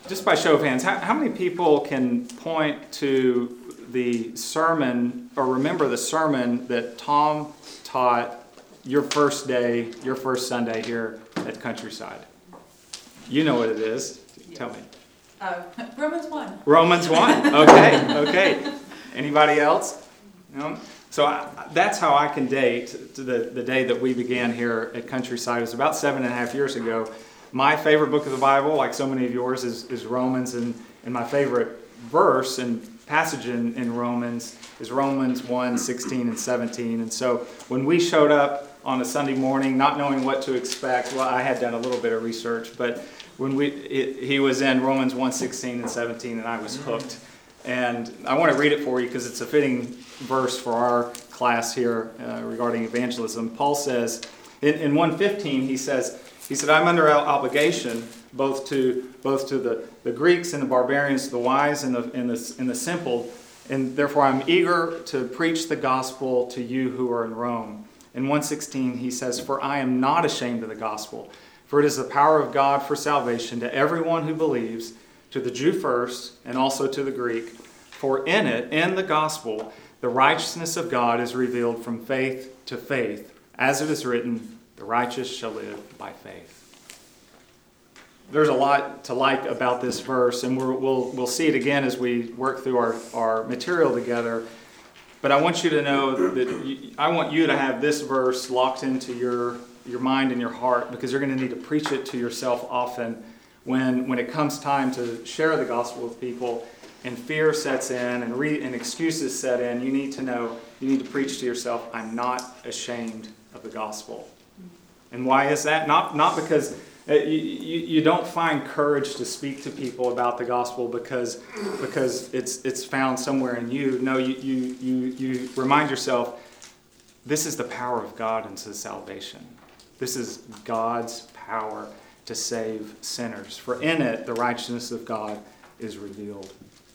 just by show of hands, how many people can point to the sermon or remember the sermon that Tom taught your first day, your first Sunday here at Countryside? You know what it is. Tell me. Romans 1. Romans 1. Okay. Anybody else? No? So that's how I can date to the day that we began here at Countryside. It was about 7.5 years ago. My favorite book of the Bible, like so many of yours, is Romans, and my favorite verse and passage in Romans is Romans 1, 16 and 17. And so when we showed up on a Sunday morning, not knowing what to expect, well, I had done a little bit of research, but when he was in Romans 1, 16 and 17, and I was hooked. And I want to read it for you because it's a fitting verse for our class here regarding evangelism. Paul says, in 1:15, he said, I'm under obligation both to the Greeks and the barbarians, the wise and the simple, and therefore I'm eager to preach the gospel to you who are in Rome. In 1:16, he says, for I am not ashamed of the gospel, for it is the power of God for salvation to everyone who believes, to the Jew first, and also to the Greek. For in it, in the gospel, the righteousness of God is revealed from faith to faith. As it is written, the righteous shall live by faith. There's a lot to like about this verse, and we'll see it again as we work through our material together. But I want you to know that I want you to have this verse locked into your mind and your heart, because you're going to need to preach it to yourself often when it comes time to share the gospel with people and fear sets in and excuses set in. You need to know, you need to preach to yourself, I'm not ashamed of the gospel. And why is that? Not because you don't find courage to speak to people about the gospel because it's found somewhere in you. No, you remind yourself, this is the power of God unto salvation. This is God's power to save sinners. For in it, the righteousness of God is revealed.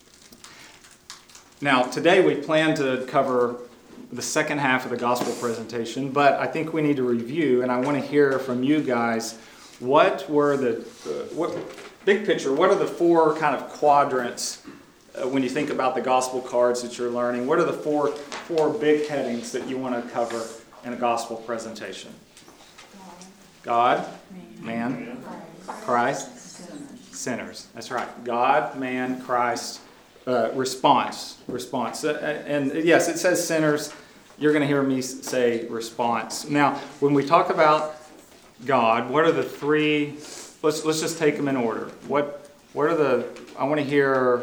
Now, today we plan to cover the second half of the gospel presentation, but I think we need to review, and I want to hear from you guys, what were big picture, what are the four kind of quadrants when you think about the gospel cards that you're learning? What are the four big headings that you want to cover in a gospel presentation? God, man, Christ, sinners. That's right. God, man, Christ, response. And yes, it says sinners. You're going to hear me say response. Now, when we talk about God, what are the three? Let's just take them in order. What are the? I want to hear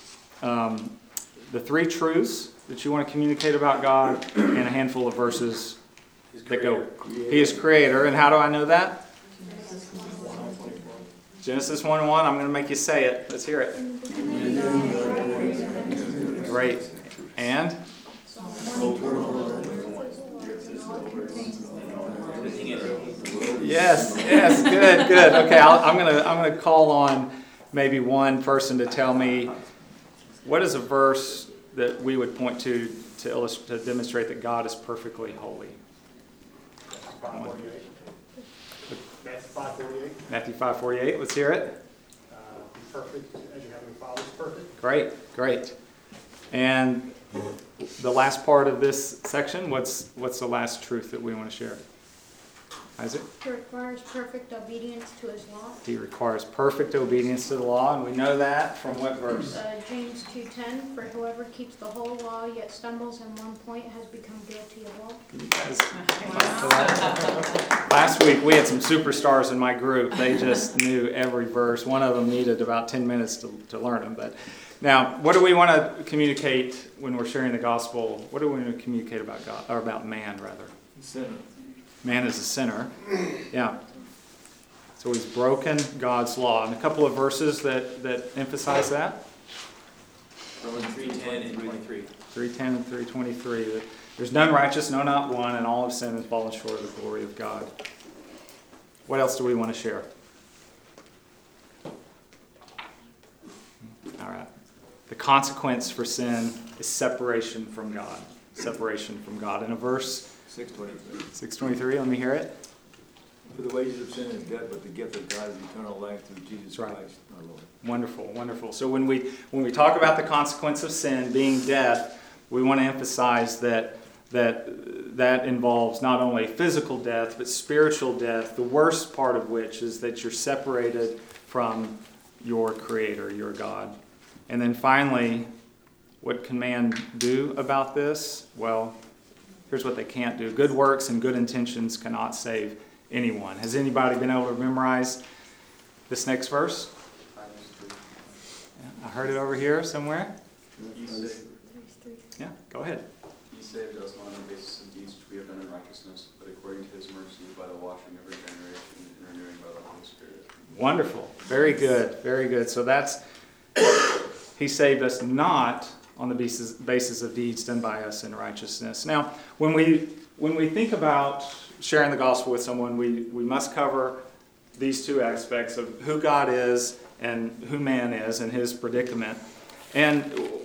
the three truths that you want to communicate about God, and a handful of verses that go. He is creator, and how do I know that? Genesis 1:1. I'm going to make you say it. Let's hear it. Great. And? Yes, good. Okay, I'm gonna call on maybe one person to tell me what is a verse that we would point to demonstrate that God is perfectly holy. Matthew 5:48. Let's hear it. Be perfect as your heavenly Father is perfect. Great. And the last part of this section, what's the last truth that we want to share? Isaac? He requires perfect obedience to his law. He requires perfect obedience to the law, and we know that from what verse? James 2:10, for whoever keeps the whole law yet stumbles in one point has become guilty of all. You guys, last week we had some superstars in my group. They just knew every verse. One of them needed about 10 minutes to learn them. But now, what do we want to communicate when we're sharing the gospel? What do we want to communicate about God, or about man, rather? Sinner. Man is a sinner. Yeah. So he's broken God's law. And a couple of verses that emphasize that. Romans 3:10 and 23. 3:10 and 3:23. There's none righteous, no, not one, and all have sinned and fallen short of the glory of God. What else do we want to share? All right. The consequence for sin is separation from God. Separation from God. In a verse 6:23. 6:23, let me hear it. For the wages of sin is death, but the gift of God is eternal life through Jesus That's right. Christ, our Lord. Wonderful, wonderful. So when we talk about the consequence of sin being death, we want to emphasize that involves not only physical death, but spiritual death, the worst part of which is that you're separated from your Creator, your God. And then finally, what can man do about this? Well, here's what they can't do. Good works and good intentions cannot save anyone. Has anybody been able to memorize this next verse? I heard it over here somewhere. Yeah, go ahead. He saved us not on the basis of deeds which we have done in righteousness, but according to his mercy by the washing of regeneration and renewing by the Holy Spirit. Wonderful. Very good. Very good. So that's, he saved us not on the basis of deeds done by us in righteousness. Now, when we think about sharing the gospel with someone, we must cover these two aspects of who God is and who man is and his predicament. And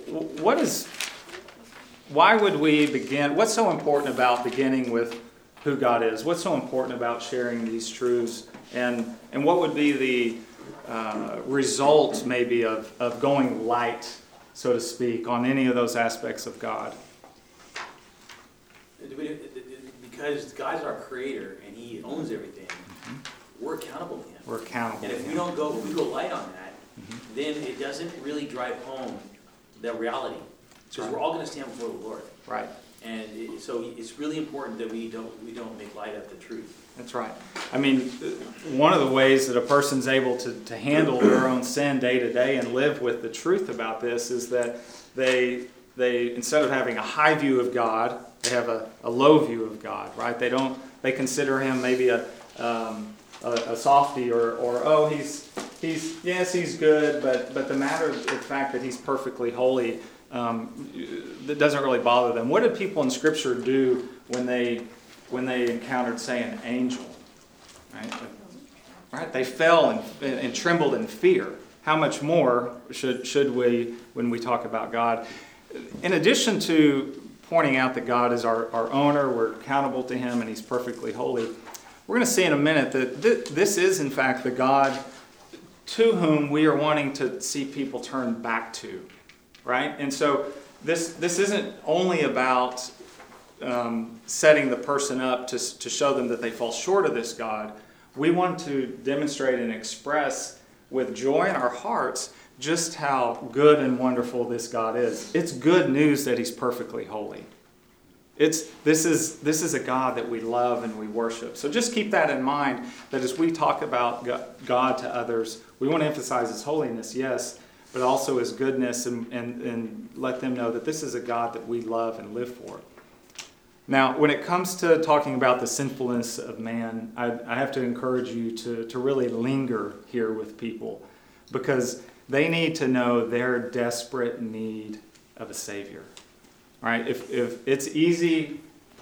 why would we begin? What's so important about beginning with who God is? What's so important about sharing these truths? And what would be the result maybe of going light, so to speak, on any of those aspects of God? Because God's our creator and he owns everything, we're accountable to him. We're accountable. And if we go light on that, then it doesn't really drive home the reality. Because we're all going to stand before the Lord. Right. And so it's really important that we don't make light of the truth. That's right. I mean, one of the ways that a person's able to handle their own sin day to day and live with the truth about this is that they instead of having a high view of God, they have a low view of God, right? They consider him maybe a softy or oh, he's good, but the fact that he's perfectly holy, that doesn't really bother them. What did people in Scripture do when they encountered, say, an angel? Right? They fell and trembled in fear. How much more should we when we talk about God? In addition to pointing out that God is our owner, we're accountable to him, and he's perfectly holy, we're going to see in a minute that this is, in fact, the God to whom we are wanting to see people turn back to. Right? And so this isn't only about setting the person up to show them that they fall short of this God. We want to demonstrate and express with joy in our hearts just how good and wonderful this God is. It's good news that he's perfectly holy. This is a God that we love and we worship. So just keep that in mind, that as we talk about God to others, we want to emphasize his holiness, yes, but also his goodness and let them know that this is a God that we love and live for. Now, when it comes to talking about the sinfulness of man, I have to encourage you to really linger here with people, because they need to know their desperate need of a Savior. All right? If it's easy,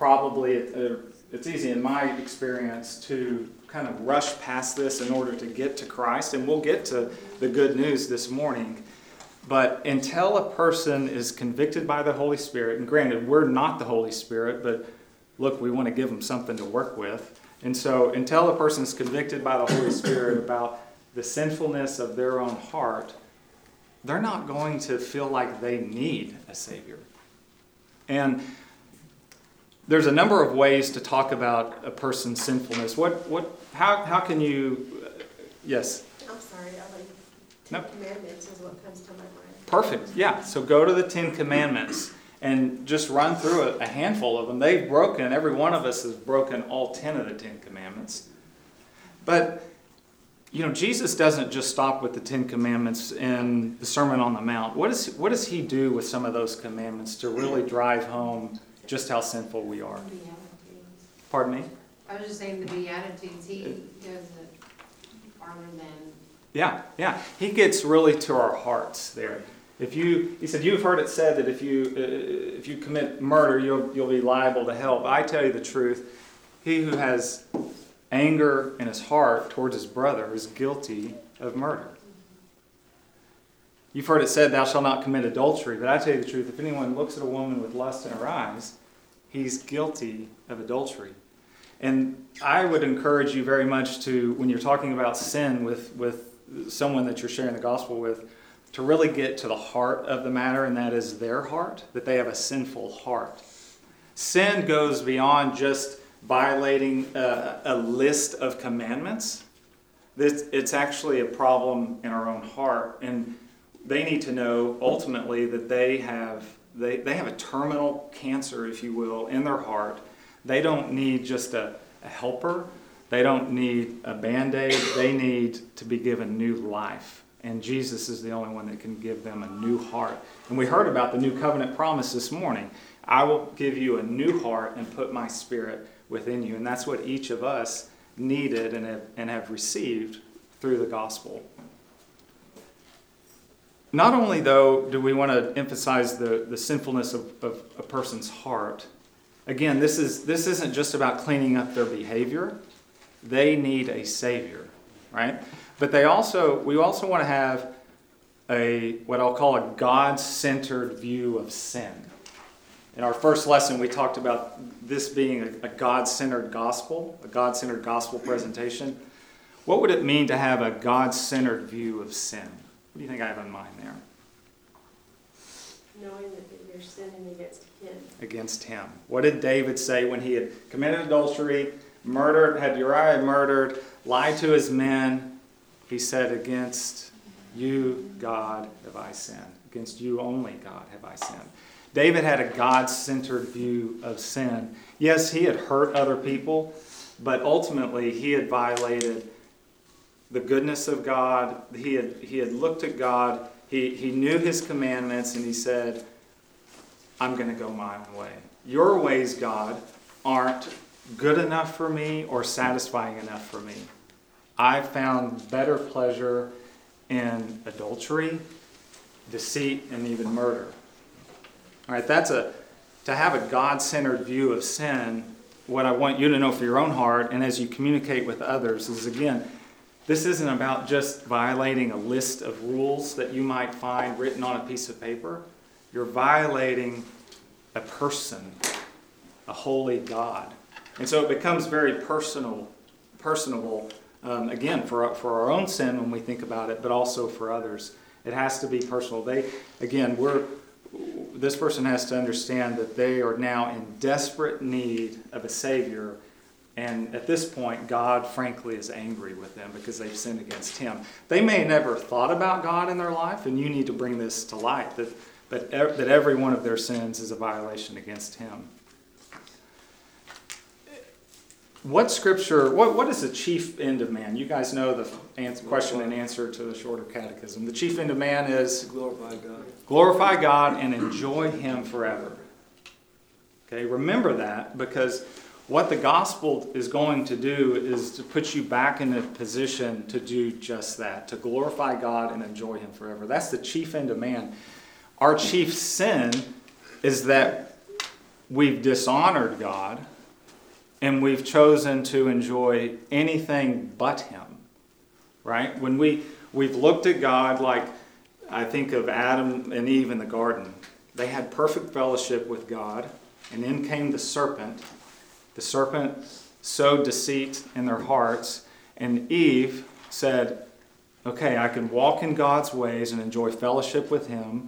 it's easy in my experience to kind of rush past this in order to get to Christ, and we'll get to the good news this morning. But until a person is convicted by the Holy Spirit, and granted, we're not the Holy Spirit, but look, we want to give them something to work with. And so until a person is convicted by the Holy Spirit about the sinfulness of their own heart, they're not going to feel like they need a Savior. And there's a number of ways to talk about a person's sinfulness. How can you, yes? I'm sorry, No. Commandments is what comes to my mind. Perfect, yeah. So go to the 10 Commandments and just run through a handful of them. Every one of us has broken all 10 of the 10 Commandments. But, Jesus doesn't just stop with the 10 Commandments in the Sermon on the Mount. What does he do with some of those commandments to really drive home just how sinful we are? Pardon me? I was just saying the Beatitudes, he goes farther than... Yeah. He gets really to our hearts there. He said, you've heard it said that if you commit murder, you'll be liable to hell. But I tell you the truth, he who has anger in his heart towards his brother is guilty of murder. You've heard it said, thou shalt not commit adultery. But I tell you the truth, if anyone looks at a woman with lust in her eyes, he's guilty of adultery. And I would encourage you very much to, when you're talking about sin with someone that you're sharing the gospel with, to really get to the heart of the matter, and that is their heart, that they have a sinful heart. Sin goes beyond just violating a list of commandments. It's actually a problem in our own heart, and they need to know ultimately that they have a terminal cancer, if you will, in their heart. They don't need just a helper. They don't need a Band-Aid. They need to be given new life. And Jesus is the only one that can give them a new heart. And we heard about the new covenant promise this morning. I will give you a new heart and put my spirit within you. And that's what each of us needed and have received through the gospel. Not only, though, do we want to emphasize the sinfulness of a person's heart. Again, this isn't just about cleaning up their behavior. They need a Savior, right? But we also want to have what I'll call a God-centered view of sin. In our first lesson, we talked about this being a God-centered gospel, a God-centered gospel presentation. What would it mean to have a God-centered view of sin? What do you think I have in mind there? Knowing that you're sinning against him. Against him. What did David say when he had committed adultery, had Uriah murdered, lied to his men? He said, against you, God, have I sinned. Against you only, God, have I sinned. David had a God-centered view of sin. Yes, he had hurt other people, but ultimately he had violated the goodness of God. He had looked at God. He knew his commandments, and he said, I'm going to go my own way. Your ways, God, aren't good enough for me or satisfying enough for me. I found better pleasure in adultery, deceit, and even murder. All right, to have a God-centered view of sin. What I want you to know for your own heart, and as you communicate with others, is again, this isn't about just violating a list of rules that you might find written on a piece of paper. You're violating a person, a holy God. And so it becomes very personable, again, for our own sin when we think about it, but also for others. It has to be personal. This person has to understand that they are now in desperate need of a Savior. And at this point, God, frankly, is angry with them because they've sinned against him. They may have never thought about God in their life, and you need to bring this to light, that every one of their sins is a violation against him. What is the chief end of man? You guys know the question and answer to the shorter catechism. The chief end of man is Glorify God. Glorify God and enjoy him forever. Okay, remember that, because what the gospel is going to do is to put you back in a position to do just that, to glorify God and enjoy him forever. That's the chief end of man. Our chief sin is that we've dishonored God and we've chosen to enjoy anything but him, right? When we've looked at God like, I think of Adam and Eve in the garden. They had perfect fellowship with God, and in came the serpent. The serpent sowed deceit in their hearts, and Eve said, okay, I can walk in God's ways and enjoy fellowship with him,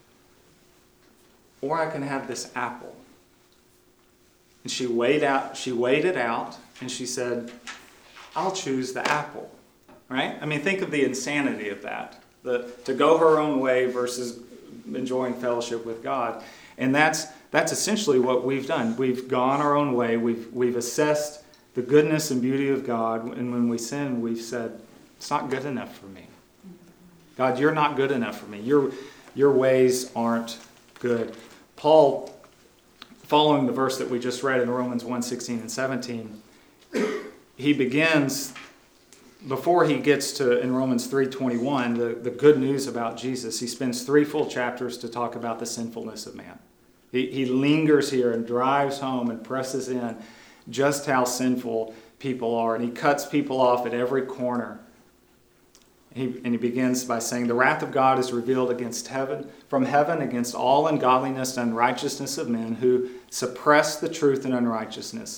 or I can have this apple. And she weighed it out, and she said, I'll choose the apple. Right? I mean, think of the insanity of that. To go her own way versus enjoying fellowship with God. And that's essentially what we've done. We've gone our own way. We've assessed the goodness and beauty of God, and when we sin, we've said, it's not good enough for me. God, you're not good enough for me. Your ways aren't good. Paul, following the verse that we just read in Romans 1:16 and 17, he begins, before he gets to, in Romans 3:21, the good news about Jesus, he spends 3 full chapters to talk about the sinfulness of man. He lingers here and drives home and presses in just how sinful people are. And he cuts people off at every corner. And he begins by saying, the wrath of God is revealed from heaven against all ungodliness and unrighteousness of men who suppress the truth in unrighteousness.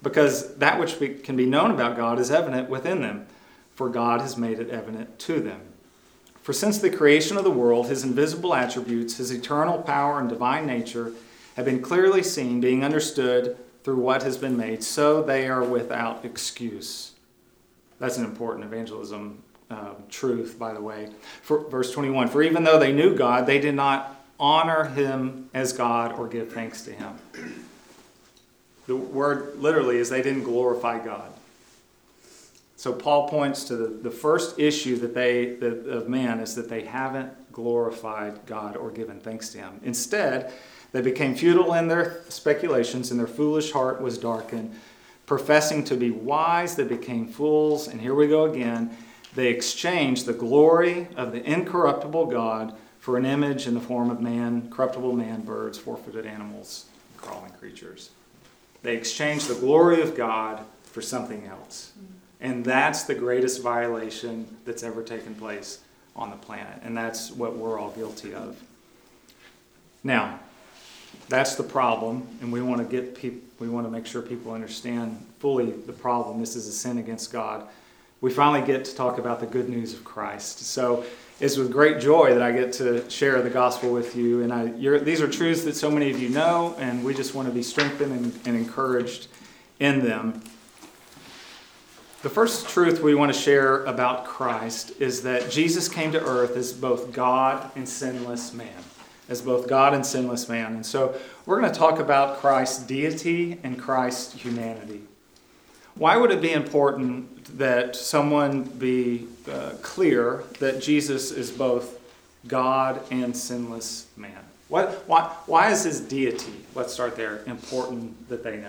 because that which can be known about God is evident within them, for God has made it evident to them. For since the creation of the world, his invisible attributes, his eternal power and divine nature have been clearly seen, being understood through what has been made, so they are without excuse. That's an important evangelism truth, by the way. Verse 21, for even though they knew God, they did not honor him as God or give thanks to him. The word literally is they didn't glorify God. So Paul points to the first issue of man is that they haven't glorified God or given thanks to him. Instead, they became futile in their speculations, and their foolish heart was darkened. Professing to be wise, they became fools. And here we go again. They exchanged the glory of the incorruptible God for an image in the form of man, corruptible man, birds, four-footed animals, and crawling creatures. They exchanged the glory of God for something else. And that's the greatest violation that's ever taken place on the planet. And that's what we're all guilty of. Now, that's the problem, and we want to make sure people understand fully the problem. This is a sin against God. We finally get to talk about the good news of Christ. So it's with great joy that I get to share the gospel with you. And these are truths that so many of you know, and we just want to be strengthened and encouraged in them. The first truth we want to share about Christ is that Jesus came to earth as both God and sinless man. As both God and sinless man. And so we're going to talk about Christ's deity and Christ's humanity. Why would it be important that someone be clear that Jesus is both God and sinless man? Why is his deity, let's start there, important that they know?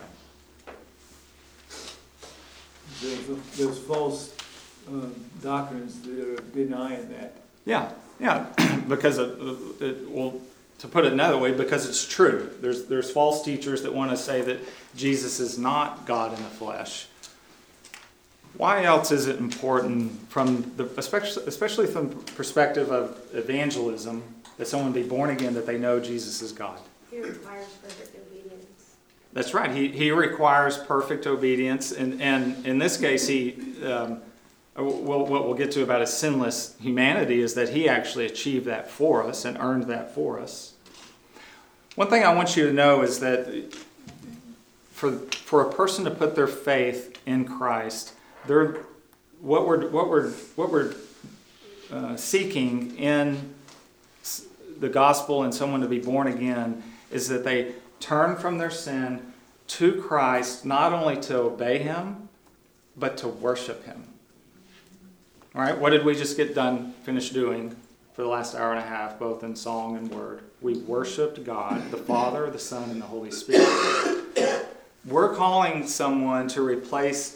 There's false doctrines that are denying that. Yeah, because to put it another way, because it's true. There's false teachers that want to say that Jesus is not God in the flesh. Why else is it important, especially from the perspective of evangelism, that someone be born again, that they know Jesus is God? He requires perfect obedience. That's right. He requires perfect obedience, and in this case, what we'll get to about his sinless humanity is that he actually achieved that for us and earned that for us. One thing I want you to know is that for a person to put their faith in Christ, what we're seeking in the gospel and someone to be born again is that they turn from their sin to Christ, not only to obey him, but to worship him. All right, what did we just finish doing for the last hour and a half, both in song and word? We worshiped God, the Father, the Son, and the Holy Spirit. We're calling someone to replace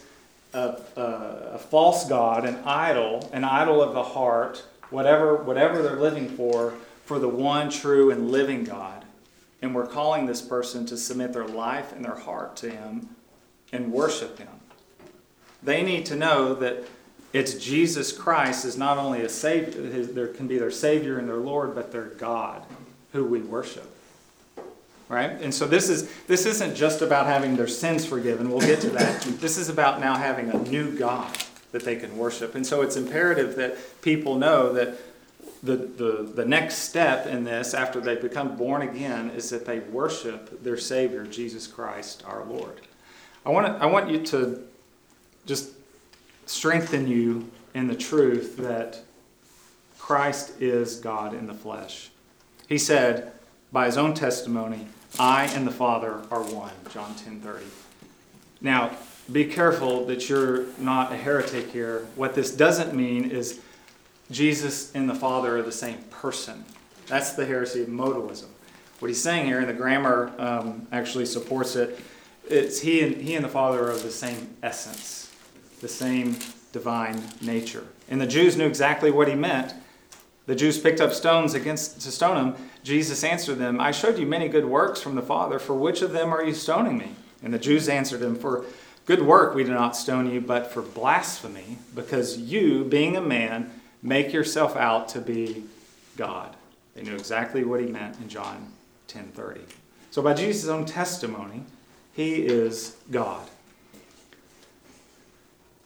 a false god, an idol of the heart, whatever they're living for the one true and living God. And we're calling this person to submit their life and their heart to him and worship him. They need to know that it's Jesus Christ is not only a Savior, there can be their Savior and their Lord, but their God who we worship. Right? And so this isn't just about having their sins forgiven. We'll get to that. This is about now having a new God that they can worship. And so it's imperative that people know that the next step in this, after they become born again, is that they worship their Savior, Jesus Christ, our Lord. I want you to just strengthen you in the truth that Christ is God in the flesh. He said, by his own testimony, I and the Father are one, John 10:30. Now, be careful that you're not a heretic here. What this doesn't mean is Jesus and the Father are the same person. That's the heresy of modalism. What he's saying here, and the grammar actually supports it, it's he and the Father are of the same essence, the same divine nature. And the Jews knew exactly what he meant. The Jews picked up stones to stone him. Jesus answered them, I showed you many good works from the Father. For which of them are you stoning me? And the Jews answered him, for good work we do not stone you, but for blasphemy, because you, being a man, make yourself out to be God. They knew exactly what he meant in John 10:30. So by Jesus' own testimony, he is God.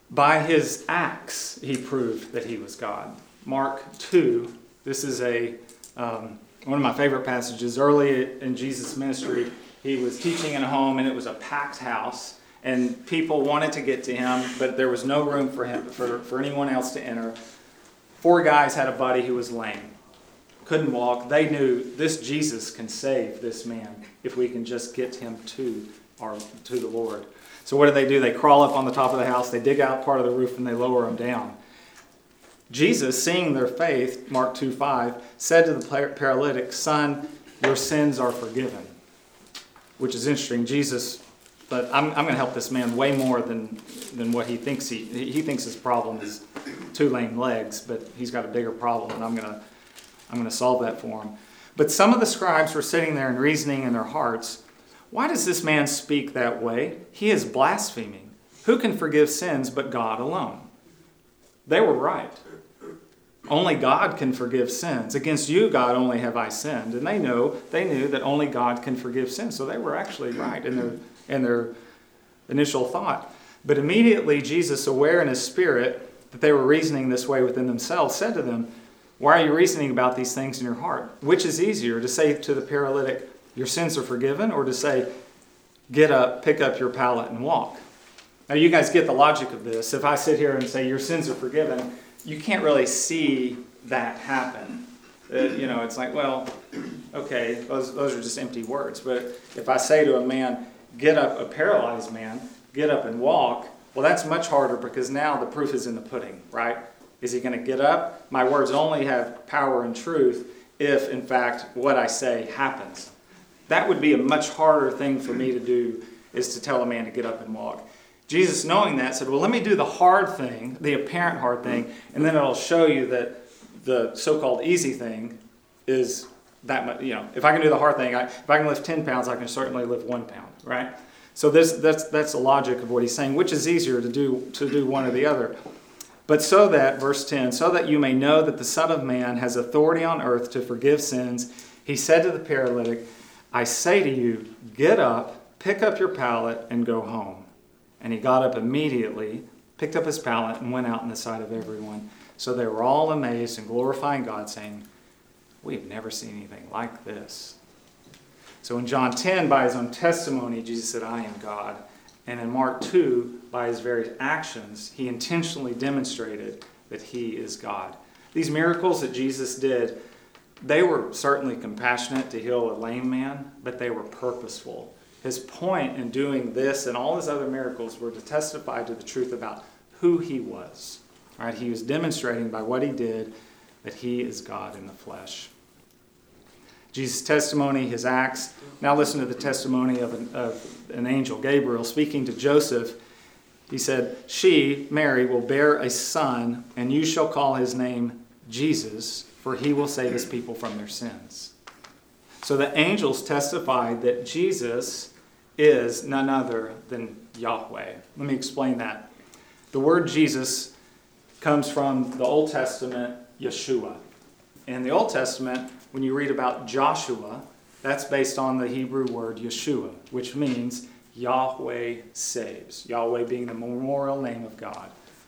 By his acts, he proved that he was God. Mark 2, this is one of my favorite passages. Early in Jesus' ministry, he was teaching in a home, and it was a packed house. And people wanted to get to him, but there was no room for him, for anyone else to enter. 4 guys had a buddy who was lame, couldn't walk. They knew this Jesus can save this man if we can just get him to the Lord. So what do? They crawl up on the top of the house, they dig out part of the roof, and they lower him down. Jesus, seeing their faith, Mark 2:5, said to the paralytic, "Son, your sins are forgiven." Which is interesting. Jesus, but I'm going to help this man way more than what he thinks. He thinks his problem is 2 lame legs, but he's got a bigger problem, and I'm going to solve that for him. But some of the scribes were sitting there and reasoning in their hearts, "Why does this man speak that way? He is blaspheming. Who can forgive sins but God alone?" They were right. Only God can forgive sins. Against you, God, only have I sinned. And they knew that only God can forgive sins. So they were actually right in their initial thought. But immediately Jesus, aware in his spirit that they were reasoning this way within themselves, said to them, "Why are you reasoning about these things in your heart? Which is easier, to say to the paralytic, 'Your sins are forgiven,' or to say, 'Get up, pick up your pallet and walk'?" Now you guys get the logic of this. If I sit here and say, "Your sins are forgiven," you can't really see that happen. It's like, well, okay, those are just empty words. But if I say to a man, "Get up," a paralyzed man, "Get up and walk," well, that's much harder because now the proof is in the pudding, right? Is he going to get up? My words only have power and truth if, in fact, what I say happens. That would be a much harder thing for me to do, is to tell a man to get up and walk. Jesus, knowing that, said, "Well, let me do the hard thing, the apparent hard thing, and then it'll show you that the so-called easy thing is that much. If I can do the hard thing, if I can lift 10 pounds, I can certainly lift 1 pound, right?" So that's the logic of what he's saying. Which is easier to do one or the other? But so that, verse 10, "So that you may know that the Son of Man has authority on earth to forgive sins, he said to the paralytic, 'I say to you, get up, pick up your pallet, and go home.' And he got up immediately, picked up his pallet, and went out in the sight of everyone. So they were all amazed and glorifying God, saying, 'We've never seen anything like this.'" So in John 10, by his own testimony, Jesus said, "I am God." And in Mark 2, by his very actions, he intentionally demonstrated that he is God. These miracles that Jesus did, they were certainly compassionate to heal a lame man, but they were purposeful. His point in doing this and all his other miracles were to testify to the truth about who he was. Right? He was demonstrating by what he did that he is God in the flesh. Jesus' testimony, his acts. Now listen to the testimony of an angel, Gabriel, speaking to Joseph. He said, "She, Mary, will bear a son, and you shall call his name Jesus, for he will save his people from their sins." So the angels testified that Jesus is none other than Yahweh. Let me explain that. The word Jesus comes from the Old Testament, Yeshua. In the Old Testament, when you read about Joshua, that's based on the Hebrew word Yeshua, which means Yahweh saves. Yahweh being the memorial name of God.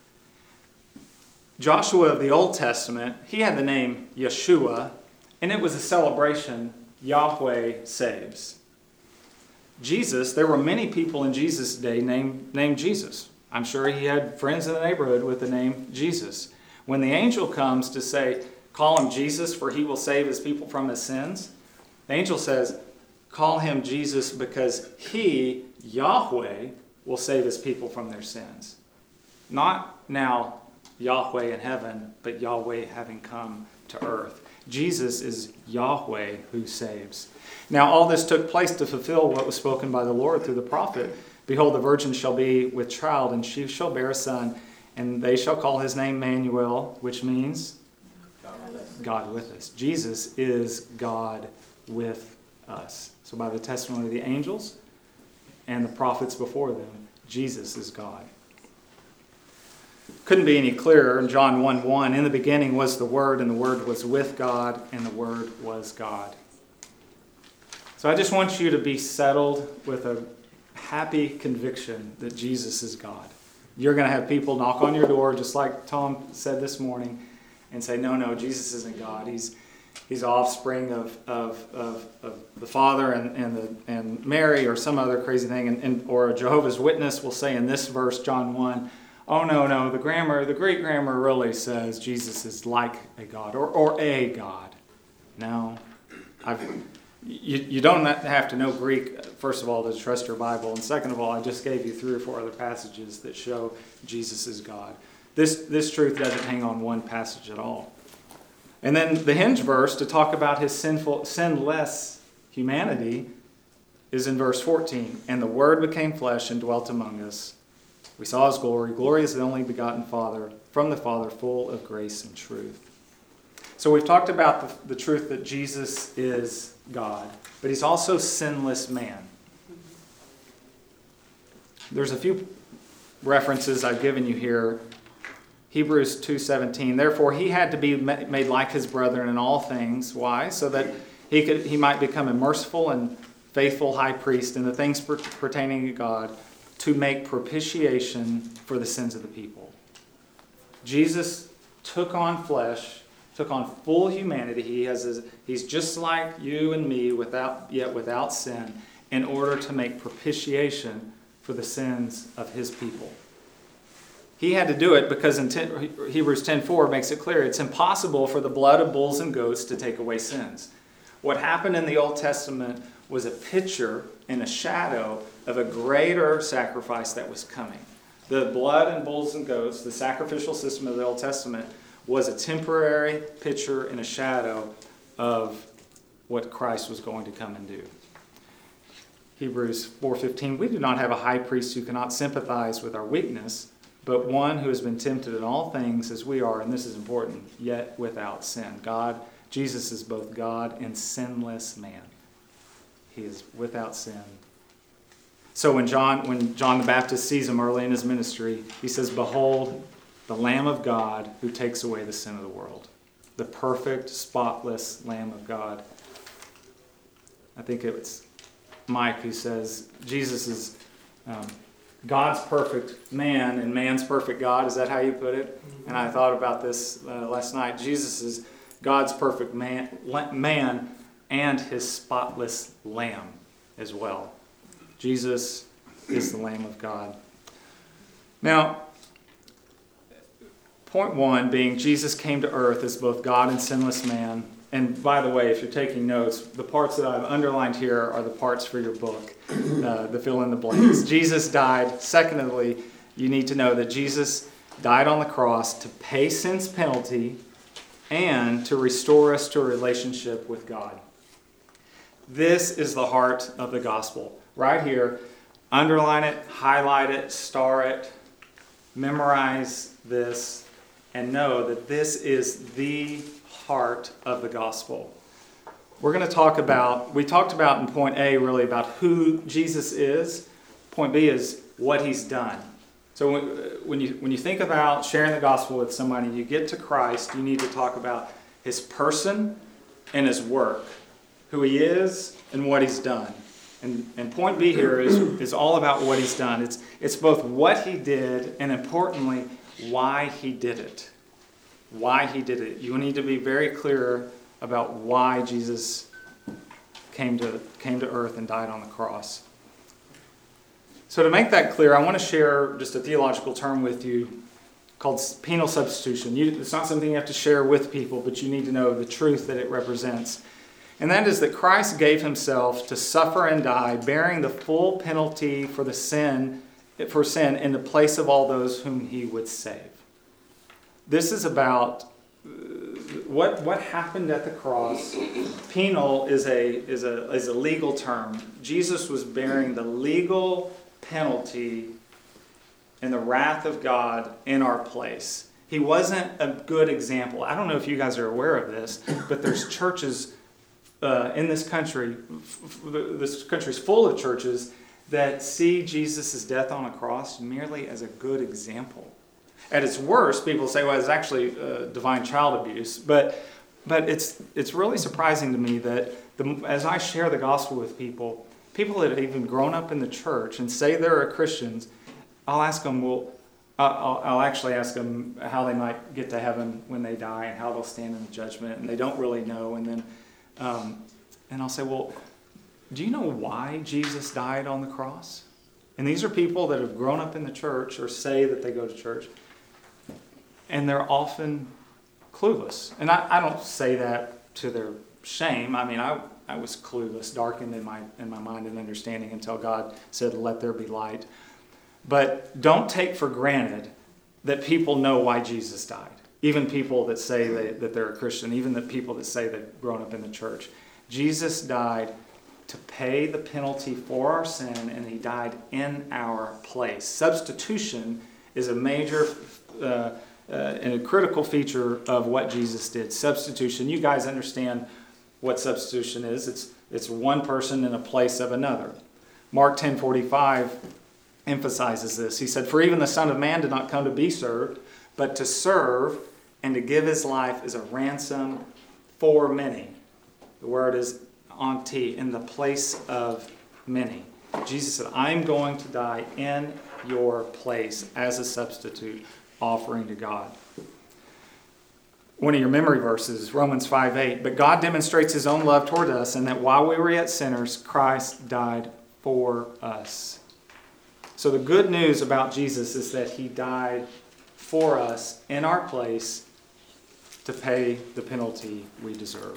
Joshua of the Old Testament, he had the name Yeshua, and it was a celebration, Yahweh saves. Jesus, there were many people in Jesus' day named Jesus. I'm sure he had friends in the neighborhood with the name Jesus. When the angel comes to say, "Call him Jesus, for he will save his people from his sins," the angel says, "Call him Jesus because he, Yahweh, will save his people from their sins." Not now Yahweh in heaven, but Yahweh having come to earth. Jesus is Yahweh who saves. Now all this took place to fulfill what was spoken by the Lord through the prophet. "Behold, the virgin shall be with child, and she shall bear a son, and they shall call his name Emmanuel," which means God with us. Jesus is God with us. So by the testimony of the angels and the prophets before them, Jesus is God. Couldn't be any clearer in John 1:1. "In the beginning was the Word, and the Word was with God, and the Word was God." So I just want you to be settled with a happy conviction that Jesus is God. You're going to have people knock on your door, just like Tom said this morning, and say, no, Jesus isn't God. He's offspring of the Father and Mary or some other crazy thing. Or a Jehovah's Witness will say in this verse, John 1, oh, no, the Greek grammar really says Jesus is like a God or a God. No, you don't have to know Greek, first of all, to trust your Bible. And second of all, I just gave you 3 or 4 other passages that show Jesus is God. This truth doesn't hang on one passage at all. And then the hinge verse to talk about his sinless humanity is in verse 14. And the Word became flesh and dwelt among us. We saw his glory. Glory is the only begotten Father, from the Father, full of grace and truth. So we've talked about the truth that Jesus is God, but he's also sinless man. There's a few references I've given you here. Hebrews 2:17. Therefore he had to be made like his brethren in all things. Why? So that he might become a merciful and faithful high priest in the things pertaining to God, to make propitiation for the sins of the people. Jesus took on flesh, took on full humanity. He's just like you and me, without sin, in order to make propitiation for the sins of his people. He had to do it because Hebrews 10:4 makes it clear it's impossible for the blood of bulls and goats to take away sins. What happened in the Old Testament was a picture and a shadow of a greater sacrifice that was coming. The blood and bulls and goats, the sacrificial system of the Old Testament, was a temporary picture and a shadow of what Christ was going to come and do. Hebrews 4:15, we do not have a high priest who cannot sympathize with our weakness, but one who has been tempted in all things as we are, and this is important, yet without sin. Jesus is both God and sinless man. He is without sin. So when John the Baptist sees him early in his ministry, he says, behold, the Lamb of God who takes away the sin of the world. The perfect, spotless Lamb of God. I think it's Mike who says Jesus is God's perfect man and man's perfect God. Is that how you put it? And I thought about this last night. Jesus is God's perfect man and his spotless lamb as well. Jesus is the Lamb of God. Now, point 1 being Jesus came to earth as both God and sinless man. And by the way, if you're taking notes, the parts that I've underlined here are the parts for your book, the fill in the blanks. Jesus died. Secondly, you need to know that Jesus died on the cross to pay sin's penalty and to restore us to a relationship with God. This is the heart of the gospel. Right here, underline it, highlight it, star it, memorize this, and know that this is the heart of the gospel. We're going to we talked about in point A really about who Jesus is. Point B is what he's done. So when you think about sharing the gospel with somebody, you get to Christ, you need to talk about his person and his work, who he is and what he's done. And point B here is all about what he's done. It's both what he did and importantly, why he did it. Why he did it. You need to be very clear about why Jesus came to earth and died on the cross. So to make that clear, I want to share just a theological term with you called penal substitution. It's not something you have to share with people, but you need to know the truth that it represents. And that is that Christ gave himself to suffer and die, bearing the full penalty for sin in the place of all those whom he would save. This is about what happened at the cross. Penal is a legal term. Jesus was bearing the legal penalty and the wrath of God in our place. He wasn't a good example. I don't know if you guys are aware of this, but there's churches in this country. This country's full of churches that see Jesus' death on a cross merely as a good example. At its worst, people say, well, it's actually divine child abuse. But it's really surprising to me that as I share the gospel with people that have even grown up in the church and say they're Christians, I'll ask them, well, I'll actually ask them how they might get to heaven when they die and how they'll stand in the judgment, and they don't really know. And then, and I'll say, well, do you know why Jesus died on the cross? And these are people that have grown up in the church or say that they go to church, and they're often clueless. And I don't say that to their shame. I mean, I was clueless, darkened in my mind and understanding until God said, let there be light. But don't take for granted that people know why Jesus died. Even people that say that they're a Christian, even the people that say they've grown up in the church. Jesus died to pay the penalty for our sin, and he died in our place. Substitution is a major and a critical feature of what Jesus did. Substitution. You guys understand what substitution is. It's one person in a place of another. Mark 10:45 emphasizes this. He said, "For even the Son of Man did not come to be served, but to serve and to give his life as a ransom for many." The word is anti, in the place of many. Jesus said, I'm going to die in your place as a substitute offering to God. One of your memory verses, Romans 5:8. But God demonstrates his own love toward us, and that while we were yet sinners, Christ died for us. So the good news about Jesus is that he died for us in our place to pay the penalty we deserve.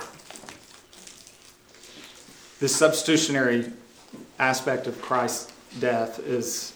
This substitutionary aspect of Christ's death is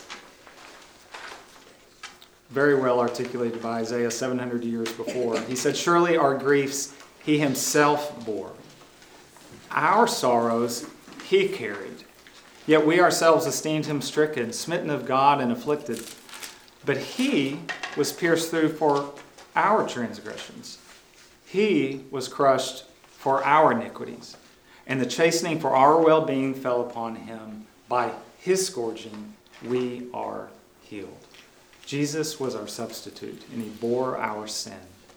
very well articulated by Isaiah 700 years before. He said, surely our griefs he himself bore. Our sorrows he carried. Yet we ourselves esteemed him stricken, smitten of God, and afflicted. But he was pierced through for our transgressions. He was crushed for our iniquities. And the chastening for our well-being fell upon him. By his scourging we are healed. Jesus was our substitute, and he bore our sin.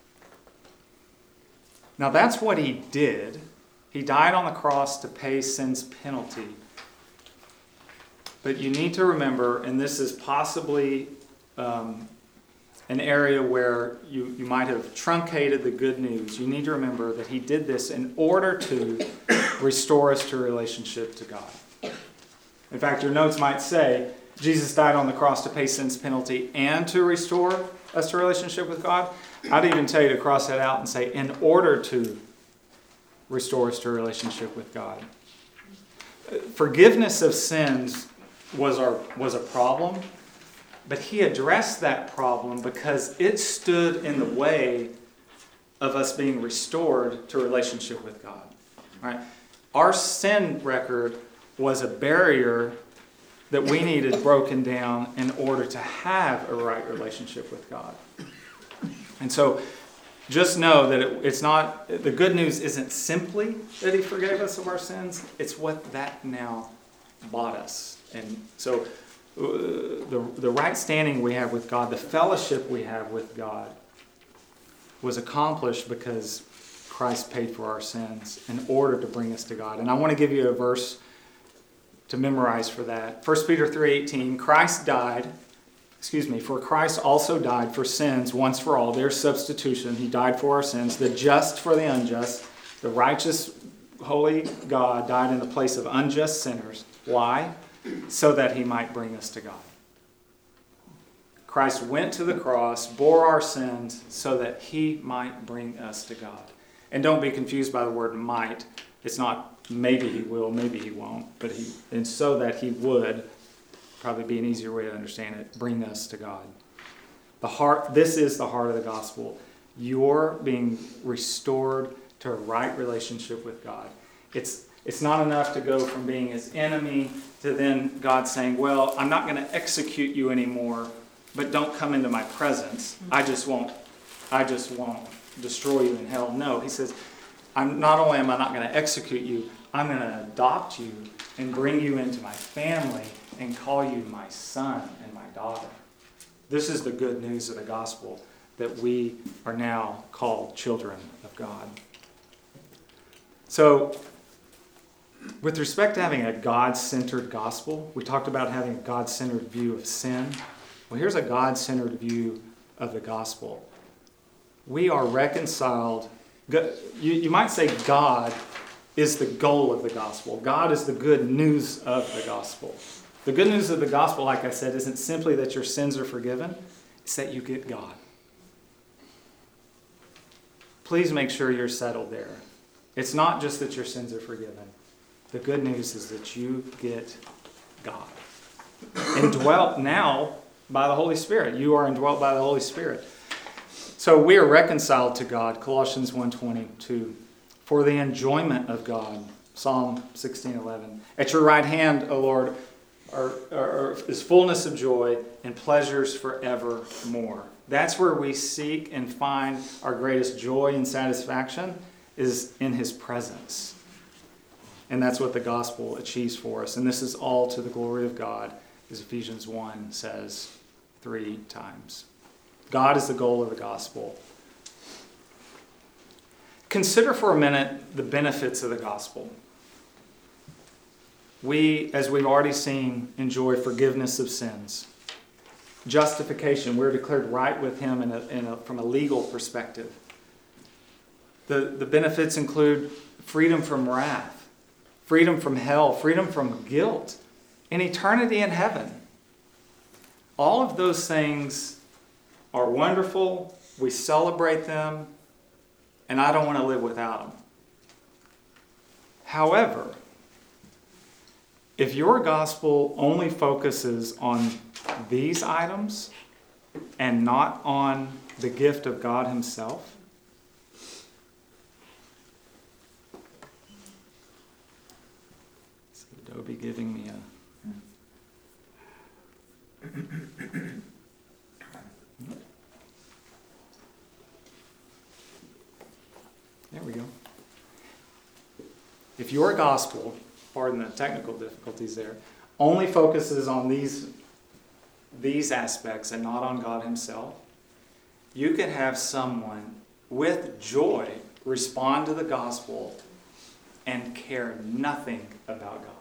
Now that's what he did. He died on the cross to pay sin's penalty. But you need to remember, and this is possibly an area where you might have truncated the good news. You need to remember that he did this in order to restore us to a relationship to God. In fact, your notes might say, Jesus died on the cross to pay sin's penalty and to restore us to a relationship with God. I'd even tell you to cross that out and say, in order to restore us to a relationship with God. Forgiveness of sins was a problem, but he addressed that problem because it stood in the way of us being restored to a relationship with God. All right? Our sin record was a barrier that we needed broken down in order to have a right relationship with God. And so just know that it's not, the good news isn't simply that he forgave us of our sins, it's what that now bought us. And so the right standing we have with God, the fellowship we have with God, was accomplished because Christ paid for our sins in order to bring us to God. And I want to give you a verse to memorize for that. 1 Peter 3:18, for Christ also died for sins once for all. There's substitution. He died for our sins. The just for the unjust. The righteous, holy God died in the place of unjust sinners. Why? So that he might bring us to God. Christ went to the cross, bore our sins, so that he might bring us to God. And don't be confused by the word might. It's not maybe he will, maybe he won't, and so that he would, probably be an easier way to understand it, bring us to God. This is the heart of the gospel. You're being restored to a right relationship with God. It's not enough to go from being his enemy to then God saying, well, I'm not going to execute you anymore, but don't come into my presence. I just won't destroy you in hell. No, he says, not only am I not going to execute you, I'm going to adopt you and bring you into my family and call you my son and my daughter. This is the good news of the gospel, that we are now called children of God. So, with respect to having a God-centered gospel, we talked about having a God-centered view of sin. Well, here's a God-centered view of the gospel. We are reconciled. You might say God is the goal of the gospel. God is the good news of the gospel. The good news of the gospel, like I said, isn't simply that your sins are forgiven. It's that you get God. Please make sure you're settled there. It's not just that your sins are forgiven. The good news is that you get God. Indwelt now by the Holy Spirit. You are indwelt by the Holy Spirit. So we are reconciled to God, Colossians 1:22, for the enjoyment of God, Psalm 16:11. At your right hand, O Lord, is fullness of joy and pleasures forevermore. That's where we seek and find our greatest joy and satisfaction, is in his presence. And that's what the gospel achieves for us. And this is all to the glory of God, as Ephesians 1 says 3 times. God is the goal of the gospel. Consider for a minute the benefits of the gospel. We, as we've already seen, enjoy forgiveness of sins. Justification, we're declared right with him from a legal perspective. The benefits include freedom from wrath, freedom from hell, freedom from guilt, and eternity in heaven. All of those things are wonderful. We celebrate them, and I don't want to live without them. However, if your gospel only focuses on these items and not on the gift of God himself, is Adobe giving me a... There we go. If your gospel, pardon the technical difficulties there, only focuses on these aspects and not on God himself, you can have someone with joy respond to the gospel and care nothing about God.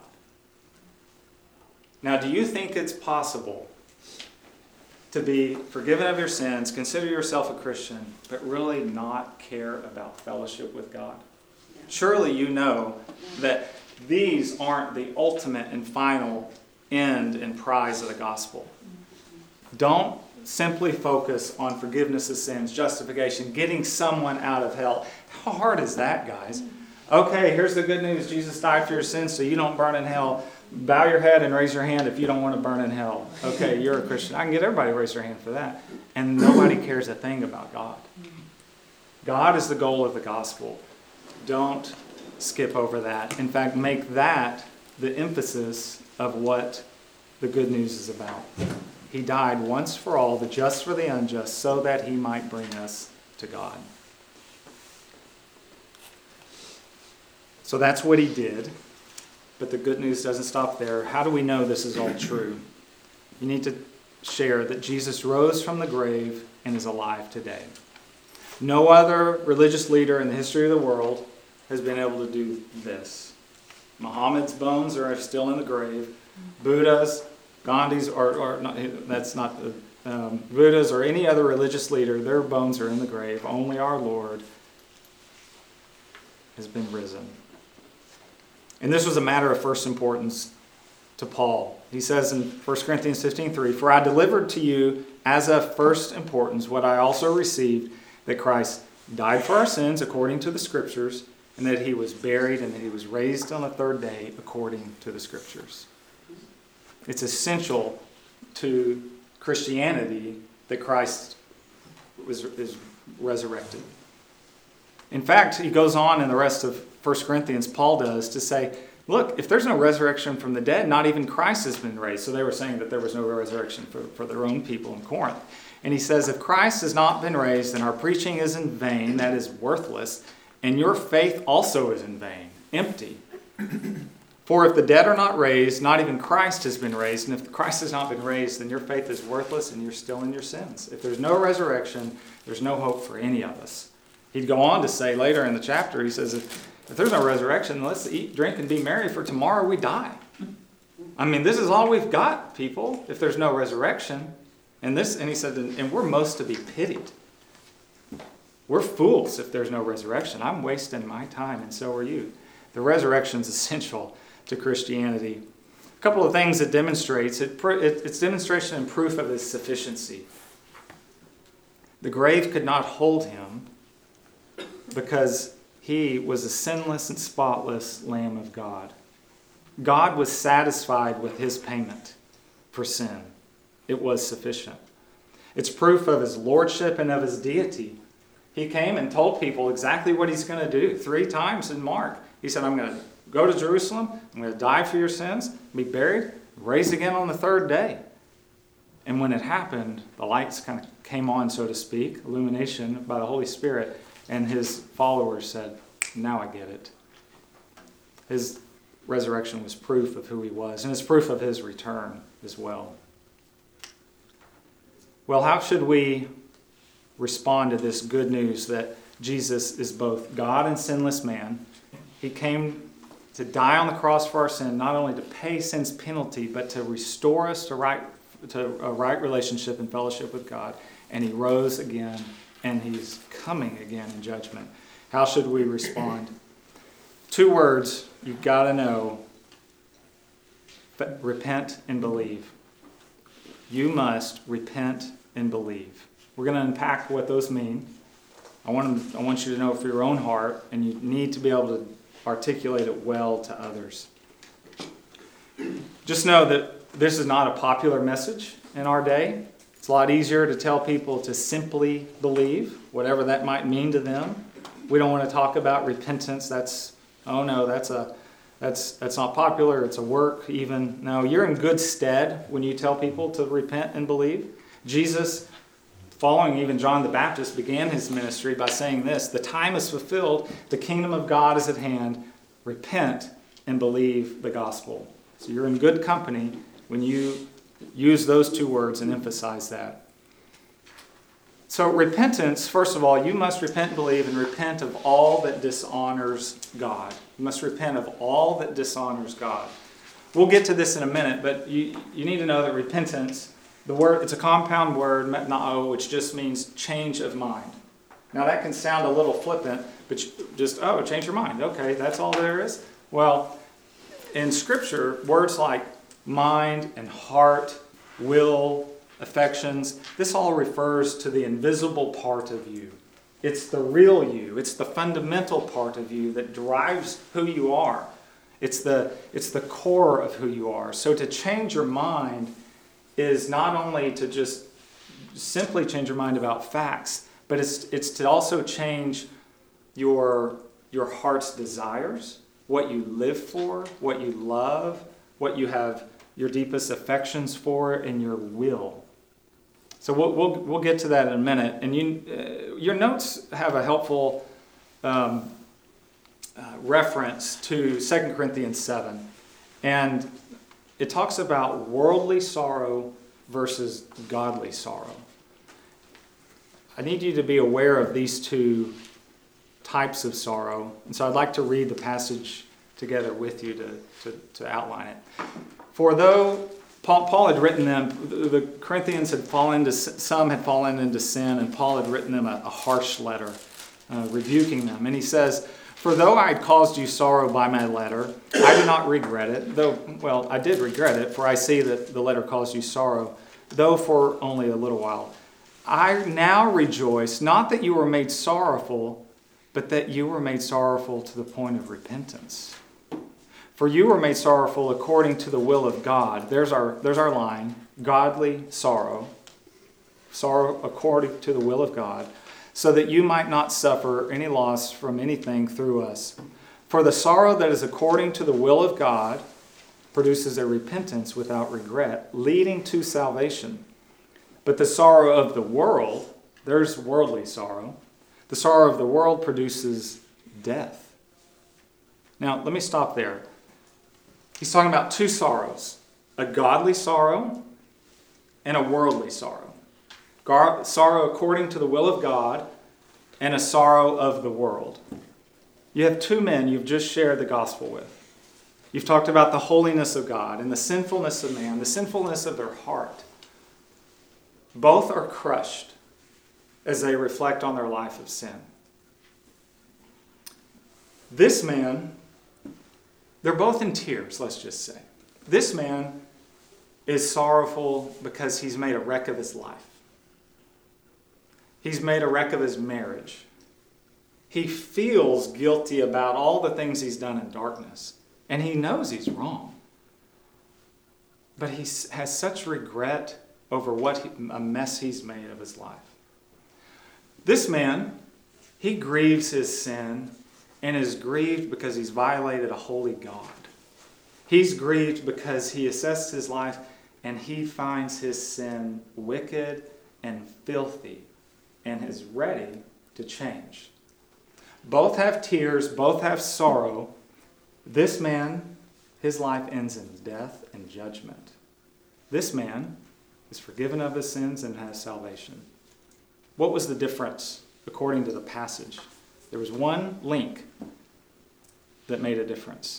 Now, do you think it's possible to be forgiven of your sins, consider yourself a Christian, but really not care about fellowship with God? Surely you know that these aren't the ultimate and final end and prize of the gospel. Don't simply focus on forgiveness of sins, justification, getting someone out of hell. How hard is that, guys? Okay, here's the good news. Jesus died for your sins so you don't burn in hell. Bow your head and raise your hand if you don't want to burn in hell. Okay, you're a Christian. I can get everybody to raise their hand for that. And nobody cares a thing about God. God is the goal of the gospel. Don't skip over that. In fact, make that the emphasis of what the good news is about. He died once for all, the just for the unjust, so that he might bring us to God. So that's what he did. But the good news doesn't stop there. How do we know this is all true? You need to share that Jesus rose from the grave and is alive today. No other religious leader in the history of the world has been able to do this. Muhammad's bones are still in the grave. Buddha's, Gandhi's, or not, that's not Buddha's or any other religious leader, their bones are in the grave. Only our Lord has been risen. And this was a matter of first importance to Paul. He says in 1 Corinthians 15:3, "For I delivered to you as of first importance what I also received, that Christ died for our sins according to the Scriptures, and that he was buried, and that he was raised on the third day according to the Scriptures." It's essential to Christianity that Christ is resurrected. In fact, he goes on in the rest of 1 Corinthians, Paul does, to say, look, if there's no resurrection from the dead, not even Christ has been raised. So they were saying that there was no resurrection for their own people in Corinth. And he says, if Christ has not been raised, then our preaching is in vain, that is worthless, and your faith also is in vain, empty. For if the dead are not raised, not even Christ has been raised. And if Christ has not been raised, then your faith is worthless and you're still in your sins. If there's no resurrection, there's no hope for any of us. He'd go on to say later in the chapter, he says, if there's no resurrection, let's eat, drink, and be merry, for tomorrow we die. I mean, this is all we've got, people, if there's no resurrection. And he said, and we're most to be pitied. We're fools if there's no resurrection. I'm wasting my time, and so are you. The resurrection is essential to Christianity. A couple of things it demonstrates. It's demonstration and proof of his sufficiency. The grave could not hold him because he was a sinless and spotless Lamb of God. God was satisfied with his payment for sin. It was sufficient. It's proof of his lordship and of his deity. He came and told people exactly what he's going to do 3 times in Mark. He said, I'm going to go to Jerusalem, I'm going to die for your sins, be buried, raised again on the 3rd day. And when it happened, the lights kind of came on, so to speak, illumination by the Holy Spirit, and his followers said, now I get it. His resurrection was proof of who he was, and it's proof of his return as well. Well, how should we respond to this good news that Jesus is both God and sinless man? He came to die on the cross for our sin, not only to pay sin's penalty, but to restore us to a right relationship and fellowship with God. And he rose again, and he's coming again in judgment. How should we respond? 2 words you've got to know. Repent and believe. You must repent and believe. We're going to unpack what those mean. I want you to know for your own heart, and you need to be able to articulate it well to others. Just know that this is not a popular message in our day. It's a lot easier to tell people to simply believe, whatever that might mean to them. We don't want to talk about repentance. That's not popular. It's a work even. No, you're in good stead when you tell people to repent and believe. Jesus, following even John the Baptist, began his ministry by saying this: the time is fulfilled, the kingdom of God is at hand. Repent and believe the gospel. So you're in good company when you use those 2 words and emphasize that. So repentance, first of all, you must repent and believe, and repent of all that dishonors God. You must repent of all that dishonors God. We'll get to this in a minute, but you need to know that repentance, the word, it's a compound word, metnao, which just means change of mind. Now that can sound a little flippant, but change your mind. Okay, that's all there is? Well, in Scripture, words like mind and heart, will, affections, this all refers to the invisible part of you. It's the real you. It's the fundamental part of you that drives who you are. It's the core of who you are. So to change your mind is not only to just simply change your mind about facts, but it's to also change your heart's desires, what you live for, what you love, what you have your deepest affections for, and your will. So we'll get to that in a minute. And your notes have a helpful reference to 2 Corinthians 7. And it talks about worldly sorrow versus godly sorrow. I need you to be aware of these 2 types of sorrow. And so I'd like to read the passage together with you to outline it. For though Paul had written them, the Corinthians some had fallen into sin, and Paul had written them a harsh letter, rebuking them. And he says, for though I had caused you sorrow by my letter, I do not regret it, I did regret it, for I see that the letter caused you sorrow, though for only a little while. I now rejoice, not that you were made sorrowful, but that you were made sorrowful to the point of repentance. For you were made sorrowful according to the will of God. There's our line. Godly sorrow. Sorrow according to the will of God. So that you might not suffer any loss from anything through us. For the sorrow that is according to the will of God produces a repentance without regret, leading to salvation. But the sorrow of the world, there's worldly sorrow. The sorrow of the world produces death. Now, let me stop there. He's talking about 2 sorrows, a godly sorrow and a worldly sorrow. Sorrow according to the will of God and a sorrow of the world. You have 2 men you've just shared the gospel with. You've talked about the holiness of God and the sinfulness of man, the sinfulness of their heart. Both are crushed as they reflect on their life of sin. This man, they're both in tears, let's just say. This man is sorrowful because he's made a wreck of his life. He's made a wreck of his marriage. He feels guilty about all the things he's done in darkness, and he knows he's wrong. But he has such regret over a mess he's made of his life. This man, he grieves his sin and is grieved because he's violated a holy God. He's grieved because he assessed his life and he finds his sin wicked and filthy and is ready to change. Both have tears, both have sorrow. This man, his life ends in death and judgment. This man is forgiven of his sins and has salvation. What was the difference according to the passage? There was one link that made a difference.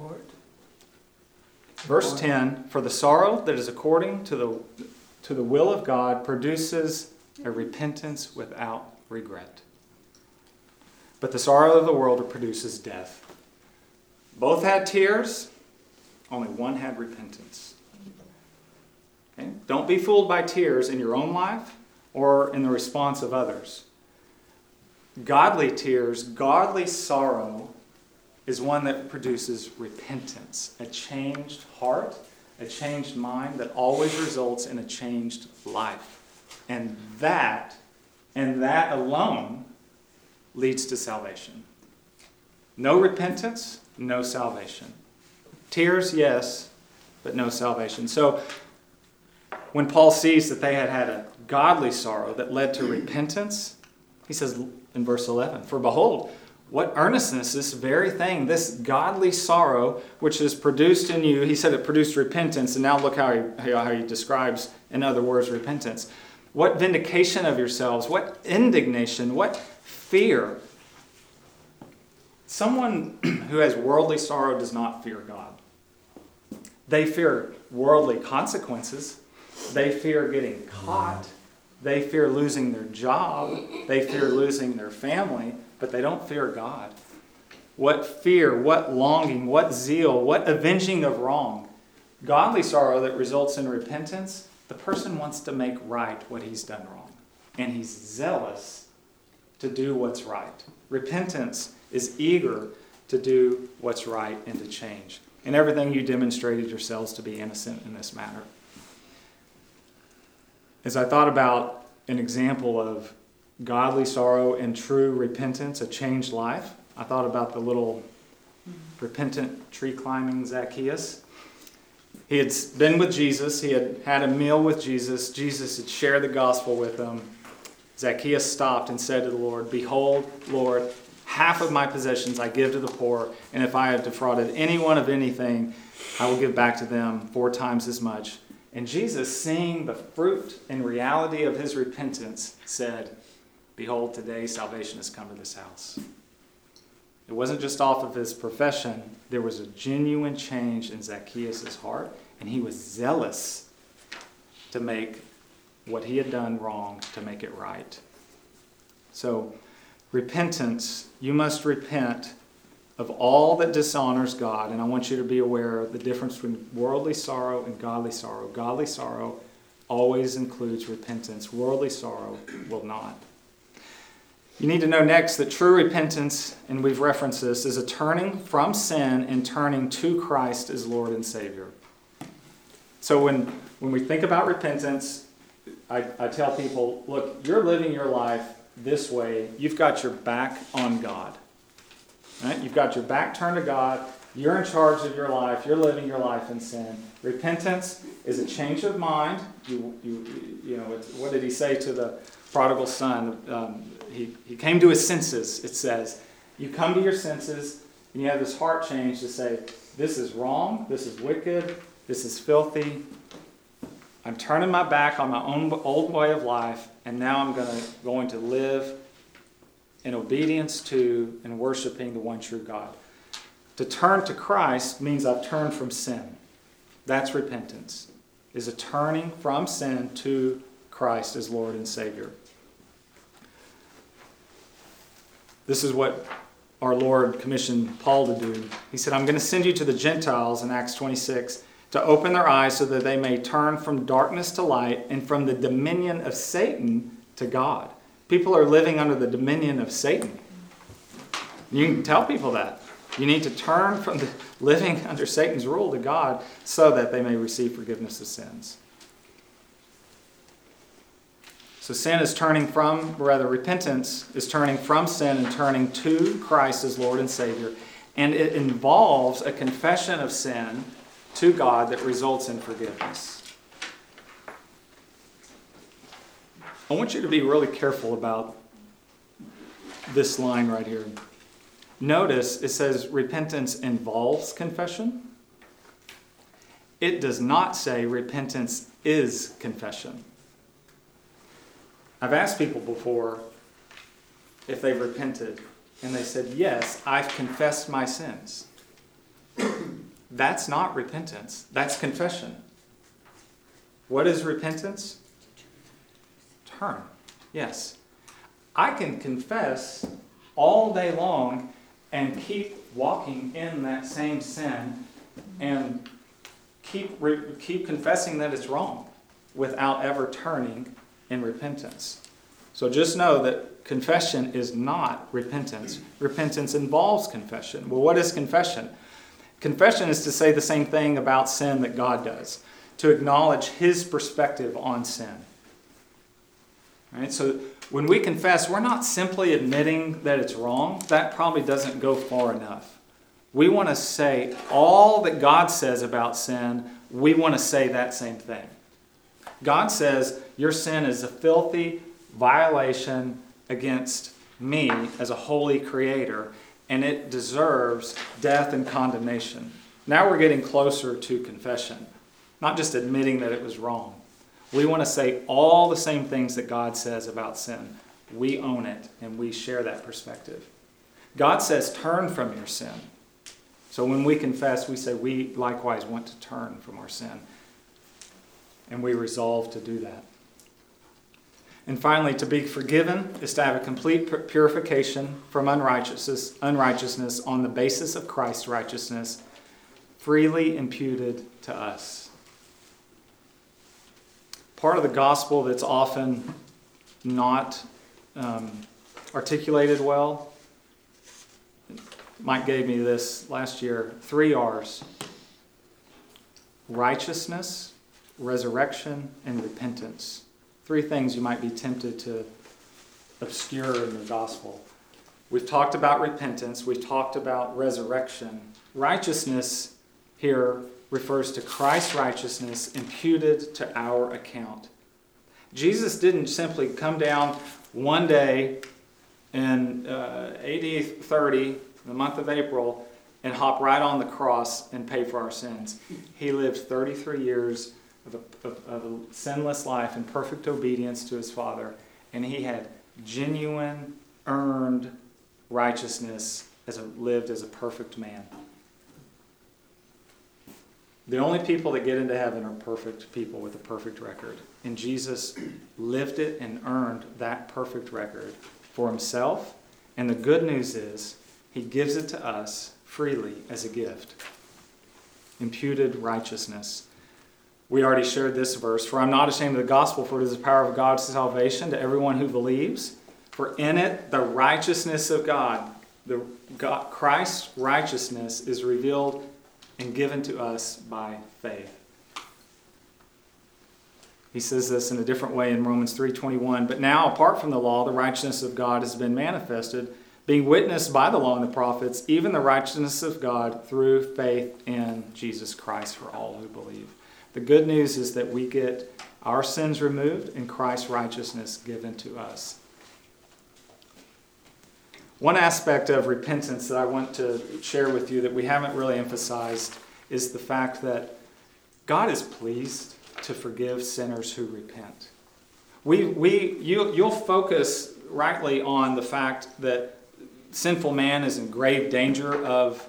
Verse 10, for the sorrow that is according to the will of God produces a repentance without regret. But the sorrow of the world produces death. Both had tears, only one had repentance. Okay? Don't be fooled by tears in your own life or in the response of others. Godly tears, godly sorrow is one that produces repentance, a changed heart, a changed mind that always results in a changed life. And that alone leads to salvation. No repentance, no salvation. Tears, yes, but no salvation. So when Paul sees that they had had a godly sorrow that led to repentance, he says in verse 11, for behold, what earnestness, this very thing, this godly sorrow which is produced in you, he said it produced repentance, and now look how he describes, in other words, repentance. What vindication of yourselves, what indignation, what fear. Someone who has worldly sorrow does not fear God. They fear worldly consequences. They fear getting caught. They fear losing their job. They fear losing their family, but they don't fear God. What fear, what longing, what zeal, what avenging of wrong. Godly sorrow that results in repentance, the person wants to make right what he's done wrong. And he's zealous to do what's right. Repentance is eager to do what's right and to change. In everything you demonstrated yourselves to be innocent in this matter. As I thought about an example of godly sorrow and true repentance, a changed life, I thought about the little repentant tree climbing Zacchaeus. He had been with Jesus. He had had a meal with Jesus. Jesus had shared the gospel with him. Zacchaeus stopped and said to the Lord, behold, Lord, half of my possessions I give to the poor, and if I have defrauded anyone of anything, I will give back to them 4 times as much. And Jesus, seeing the fruit and reality of his repentance, said, behold, today salvation has come to this house. It wasn't just off of his profession. There was a genuine change in Zacchaeus' heart, and he was zealous to make what he had done wrong, to make it right. So, repentance, you must repent of all that dishonors God. And I want you to be aware of the difference between worldly sorrow and godly sorrow. Godly sorrow always includes repentance. Worldly sorrow will not. You need to know next that true repentance, and we've referenced this, is a turning from sin and turning to Christ as Lord and Savior. So when we think about repentance, I tell people, look, you're living your life this way. You've got your back on God. Right? You've got your back turned to God. You're in charge of your life. You're living your life in sin. Repentance is a change of mind. What did he say to the prodigal son? He came to his senses, it says. You come to your senses and you have this heart change to say, this is wrong, this is wicked, this is filthy. I'm turning my back on my own old way of life, and now I'm going to live in obedience to and worshiping the one true God. To turn to Christ means I've turned from sin. That's repentance, is a turning from sin to Christ as Lord and Savior. This is what our Lord commissioned Paul to do. He said, I'm going to send you to the Gentiles in Acts 26 to open their eyes so that they may turn from darkness to light and from the dominion of Satan to God. People are living under the dominion of Satan. You can tell people that. You need to turn from living under Satan's rule to God so that they may receive forgiveness of sins. So repentance is turning from sin and turning to Christ as Lord and Savior. And it involves a confession of sin to God that results in forgiveness. I want you to be really careful about this line right here. Notice it says repentance involves confession. It does not say repentance is confession. I've asked people before if they've repented, and they said, yes, I've confessed my sins. That's not repentance. That's confession. What is repentance? Turn. Yes. I can confess all day long and keep walking in that same sin and keep confessing that it's wrong without ever turning in repentance. So just know that confession is not repentance. Repentance involves confession. Well, what is confession? Confession is to say the same thing about sin that God does, to acknowledge His perspective on sin. Right? So when we confess, we're not simply admitting that it's wrong. That probably doesn't go far enough. We want to say all that God says about sin, we want to say that same thing. God says your sin is a filthy violation against me as a holy creator, and it deserves death and condemnation. Now we're getting closer to confession, not just admitting that it was wrong. We want to say all the same things that God says about sin. We own it, and we share that perspective. God says, turn from your sin. So when we confess, we say we likewise want to turn from our sin. And we resolve to do that. And finally, to be forgiven is to have a complete purification from unrighteousness on the basis of Christ's righteousness, freely imputed to us. Part of the gospel that's often not articulated well, Mike gave me this last year, 3 R's. Righteousness, resurrection, and repentance. 3 things you might be tempted to obscure in the gospel. We've talked about repentance. We've talked about resurrection. Righteousness here refers to Christ's righteousness imputed to our account. Jesus didn't simply come down one day in AD 30, the month of April, and hop right on the cross and pay for our sins. He lived 33 years of a sinless life in perfect obedience to his Father, and he had genuine, earned righteousness lived as a perfect man. The only people that get into heaven are perfect people with a perfect record. And Jesus lived it and earned that perfect record for himself. And the good news is he gives it to us freely as a gift. Imputed righteousness. We already shared this verse. For I'm not ashamed of the gospel, for it is the power of God's salvation to everyone who believes. For in it the righteousness of God, Christ's righteousness is revealed and given to us by faith. He says this in a different way in Romans 3:21. But now, apart from the law, the righteousness of God has been manifested, being witnessed by the law and the prophets, even the righteousness of God through faith in Jesus Christ for all who believe. The good news is that we get our sins removed and Christ's righteousness given to us. One aspect of repentance that I want to share with you that we haven't really emphasized is the fact that God is pleased to forgive sinners who repent. You'll focus rightly on the fact that sinful man is in grave danger of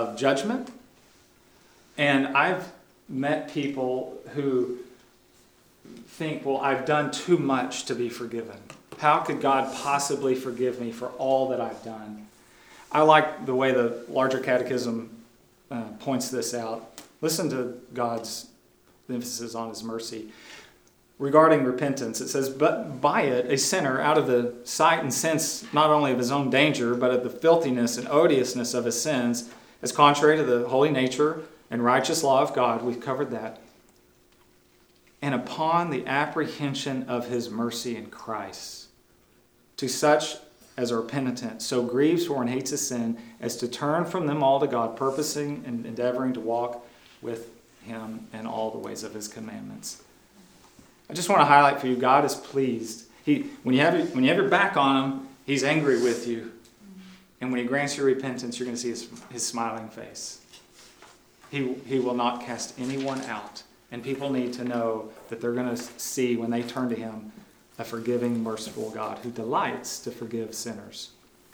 judgment. And I've met people who think, well, I've done too much to be forgiven. How could God possibly forgive me for all that I've done? I like the way the larger catechism points this out. Listen to God's emphasis on his mercy. Regarding repentance, it says, but by it, a sinner, out of the sight and sense not only of his own danger, but of the filthiness and odiousness of his sins, as contrary to the holy nature and righteous law of God, we've covered that, and upon the apprehension of his mercy in Christ, to such as are penitent, so grieves for and hates his sin, as to turn from them all to God, purposing and endeavoring to walk with him in all the ways of his commandments. I just want to highlight for you, God is pleased. When you have your back on him, he's angry with you. And when he grants you repentance, you're going to see his smiling face. He will not cast anyone out. And people need to know that they're going to see, when they turn to him, a forgiving, merciful God who delights to forgive sinners.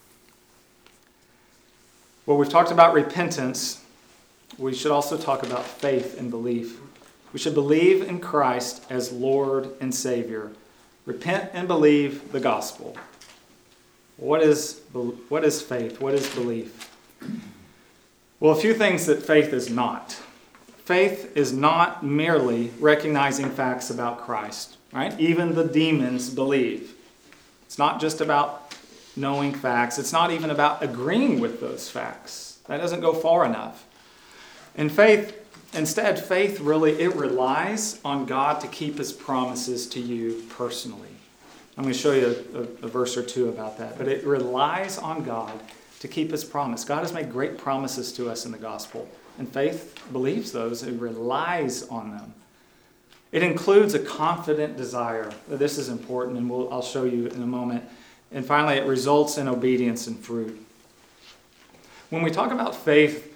Well, we've talked about repentance. We should also talk about faith and belief. We should believe in Christ as Lord and Savior. Repent and believe the gospel. What is faith? What is belief? Well, a few things that faith is not. Faith is not merely recognizing facts about Christ, right? Even the demons believe. It's not just about knowing facts. It's not even about agreeing with those facts. That doesn't go far enough. And instead, faith really relies on God to keep his promises to you personally. I'm going to show you a verse or two about that. But it relies on God to keep his promise. God has made great promises to us in the gospel. And faith believes those. It relies on them. It includes a confident desire. This is important, and I'll show you in a moment. And finally, it results in obedience and fruit. When we talk about faith,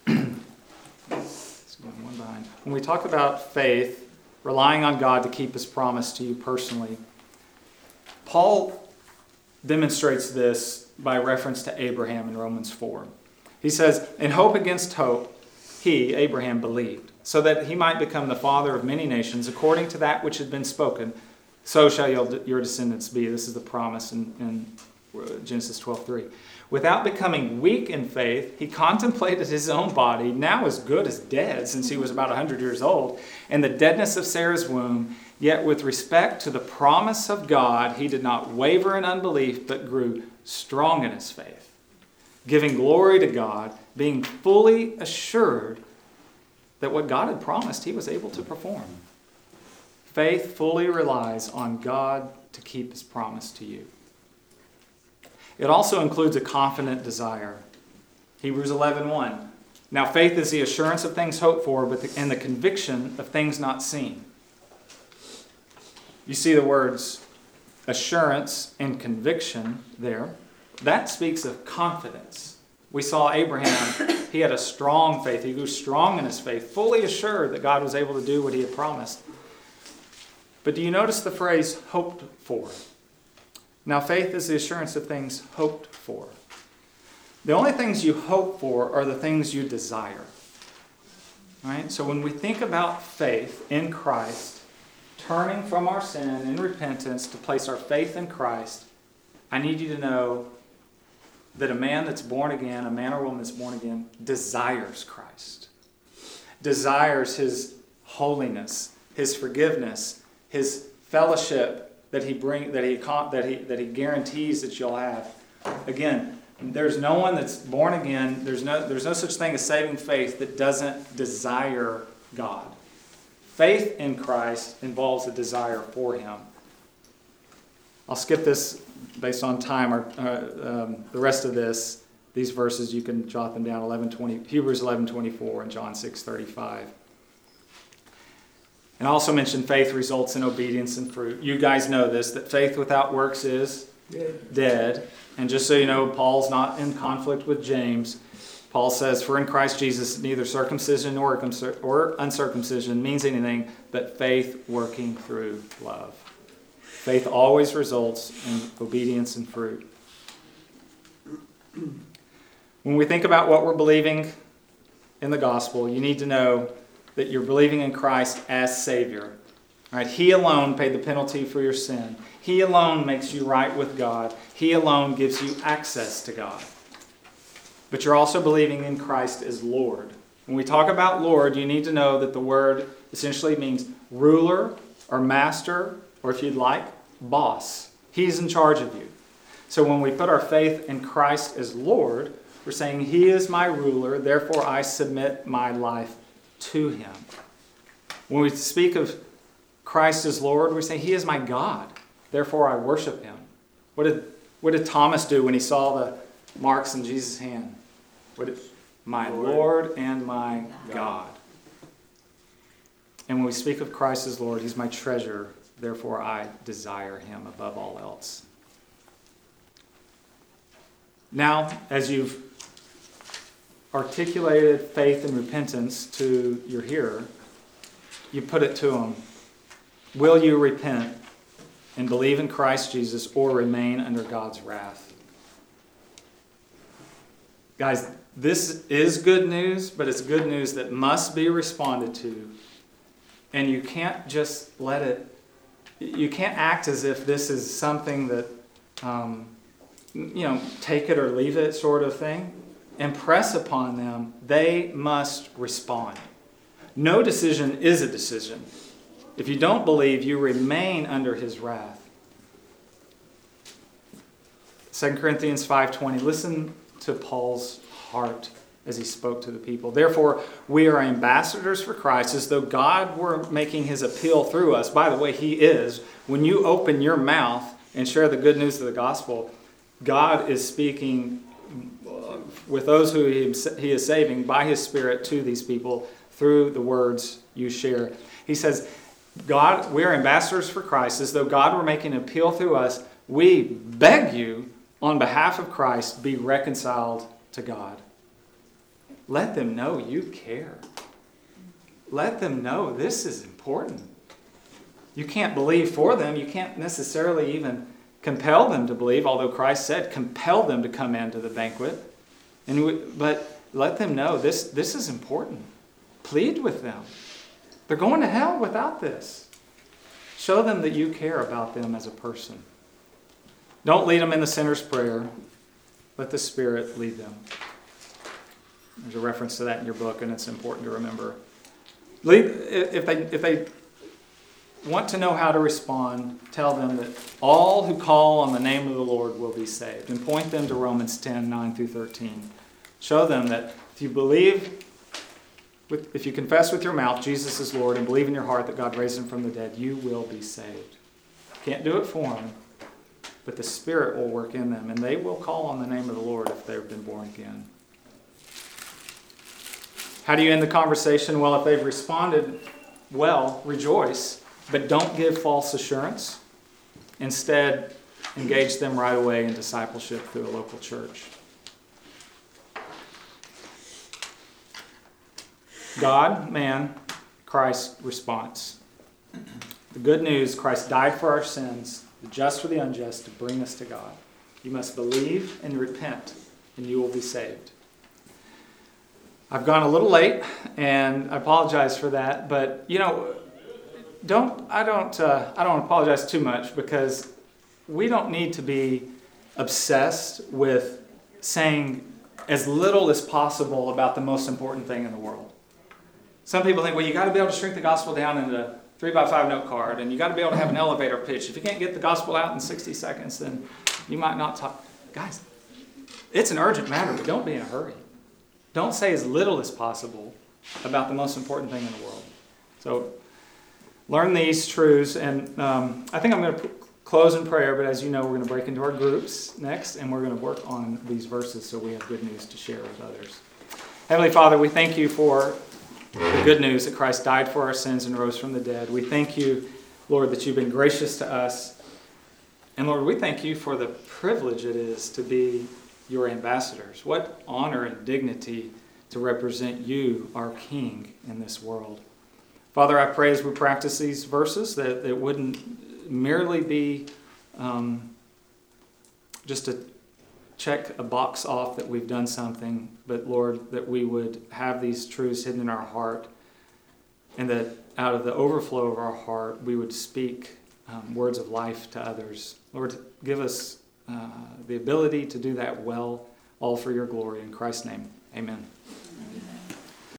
when we talk about faith, relying on God to keep his promise to you personally, Paul demonstrates this by reference to Abraham in Romans 4. He says, in hope against hope, he, Abraham, believed, so that he might become the father of many nations, according to that which had been spoken, so shall your descendants be. This is the promise in Genesis 12:3. Without becoming weak in faith, he contemplated his own body, now as good as dead, since he was about 100 years old, and the deadness of Sarah's womb. Yet with respect to the promise of God, he did not waver in unbelief, but grew strong in his faith, giving glory to God, being fully assured that what God had promised, he was able to perform. Faith fully relies on God to keep his promise to you. It also includes a confident desire. Hebrews 11:1. Now faith is the assurance of things hoped for, and the conviction of things not seen. You see the words assurance and conviction there. That speaks of confidence. We saw Abraham, he had a strong faith. He grew strong in his faith, fully assured that God was able to do what he had promised. But do you notice the phrase hoped for? Now faith is the assurance of things hoped for. The only things you hope for are the things you desire. Right? So when we think about faith in Christ, turning from our sin in repentance to place our faith in Christ, I need you to know that a man that's born again, a man or woman that's born again, desires Christ. Desires his holiness, his forgiveness, his fellowship that he guarantees that you'll have. Again, there's no one that's born again, there's no such thing as saving faith that doesn't desire God. Faith in Christ involves a desire for him. I'll skip this based on time, or the rest of these verses, you can jot them down, Hebrews 11:24 and John 6:35. And I also mentioned faith results in obedience and fruit. You guys know this, that faith without works is dead. And just so you know, Paul's not in conflict with James. Paul says, for in Christ Jesus, neither circumcision nor uncircumcision means anything but faith working through love. Faith always results in obedience and fruit. When we think about what we're believing in the gospel, you need to know that you're believing in Christ as Savior. Right? He alone paid the penalty for your sin. He alone makes you right with God. He alone gives you access to God. But you're also believing in Christ as Lord. When we talk about Lord, you need to know that the word essentially means ruler or master, or if you'd like, boss. He's in charge of you. So when we put our faith in Christ as Lord, we're saying He is my ruler, therefore I submit my life to Him. When we speak of Christ as Lord, we say He is my God, therefore I worship Him. What did Thomas do when he saw the marks in Jesus' hand? My Lord and my God. And when we speak of Christ as Lord, He's my treasure, therefore I desire Him above all else. Now, as you've articulated faith and repentance to your hearer, you put it to him. Will you repent and believe in Christ Jesus or remain under God's wrath? Guys, this is good news, but it's good news that must be responded to. And you can't just let it, you can't act as if this is something that, take it or leave it sort of thing. Impress upon them, they must respond. No decision is a decision. If you don't believe, you remain under His wrath. 2 Corinthians 5:20, listen to Paul's heart as he spoke to the people. Therefore, we are ambassadors for Christ, as though God were making His appeal through us. By the way, He is. When you open your mouth and share the good news of the gospel, God is speaking with those who He is saving by His Spirit to these people through the words you share. He says, God, we are ambassadors for Christ, as though God were making an appeal through us. We beg you, on behalf of Christ, be reconciled to God. Let them know you care. Let them know this is important. You can't believe for them. You can't necessarily even compel them to believe, although Christ said, compel them to come into the banquet. But let them know this is important. Plead with them. They're going to hell without this. Show them that you care about them as a person. Don't lead them in the sinner's prayer. Let the Spirit lead them. There's a reference to that in your book, and it's important to remember. If they want to know how to respond, tell them that all who call on the name of the Lord will be saved. And point them to Romans 10:9-13. Show them that if you believe, if you confess with your mouth Jesus is Lord and believe in your heart that God raised Him from the dead, you will be saved. Can't do it for them, but the Spirit will work in them, and they will call on the name of the Lord if they've been born again. How do you end the conversation? Well, if they've responded well, rejoice, but don't give false assurance. Instead, engage them right away in discipleship through a local church. God, man, Christ response. The good news, Christ died for our sins, the just for the unjust, to bring us to God. You must believe and repent, and you will be saved. I've gone a little late, and I apologize for that. But I don't apologize too much, because we don't need to be obsessed with saying as little as possible about the most important thing in the world. Some people think, well, you got to be able to shrink the gospel down into a 3x5 note card, and you got to be able to have an elevator pitch. If you can't get the gospel out in 60 seconds, then you might not talk. Guys, it's an urgent matter, but don't be in a hurry. Don't say as little as possible about the most important thing in the world. So learn these truths, and I think I'm going to close in prayer, but as you know, we're going to break into our groups next, and we're going to work on these verses so we have good news to share with others. Heavenly Father, we thank you for the good news that Christ died for our sins and rose from the dead. We thank you, Lord, that you've been gracious to us. And Lord, we thank you for the privilege it is to be your ambassadors. What honor and dignity to represent you, our King, in this world. Father, I pray as we practice these verses that it wouldn't merely be just to check a box off that we've done something, but Lord, that we would have these truths hidden in our heart and that out of the overflow of our heart, we would speak words of life to others. Lord, give us the ability to do that well, all for your glory. In Christ's name, amen.